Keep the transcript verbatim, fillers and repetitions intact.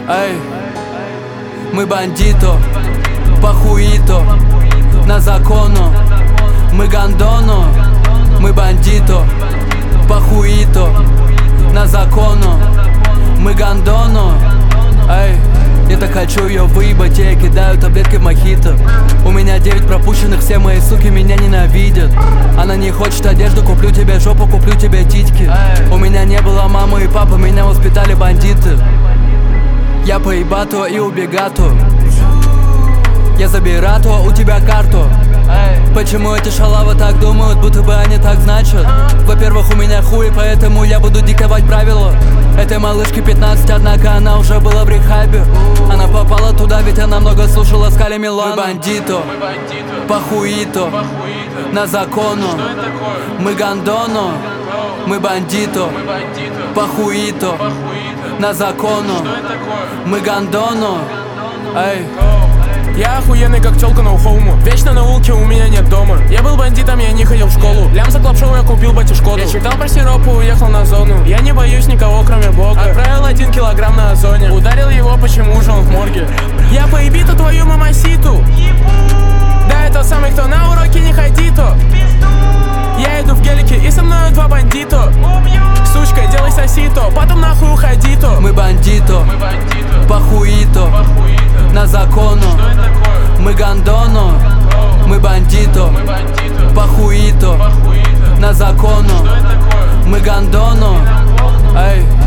Эй, мы бандито, похуито, на закону. Мы гандоно, мы бандито, похуито, на закону. Мы гандоно. Эй, я так хочу ее выебать, я кидаю таблетки в мохито. У меня девять пропущенных, все мои суки меня ненавидят. Она не хочет одежду, куплю тебе жопу, куплю тебе титьки. У меня не было мамы и папы, меня воспитали бандиты. Я поебато и убегату. Я забирато, у тебя карту. Почему эти шалавы так думают, будто бы они так значат? Во-первых, у меня хуй, поэтому я буду диктовать правила. Этой малышке пятнадцать, однако она уже была в рехабе. Она попала туда, ведь она много слушала Скали Милана. Мы бандито, похуито, на закону. Мы гандоно, мы бандито, похуито, на закону. Мы гандоно. Эй. Я охуенный, как тёлка на ухому. Вечно на улке, у меня нет дома. Я был бандитом, я не ходил в школу. Лям за клапшоу, я купил батю Шкоду. Я читал про сироп и уехал на зону. Я не боюсь никого, кроме Бога. Отправил один килограмм на озоне. Ударил его, почему же он в морге? Я поебиту твою мамаситу. Да, это самый, кто на уроке не ходито. Я иду в гелике, и со мной два бандито. Сучка, делай сосито, потом нахуй уходи-то. Мы бандито, похуито, на закону. Мы гандоно, мы бандито, похуито, на закону. Мы гандоно. Эй.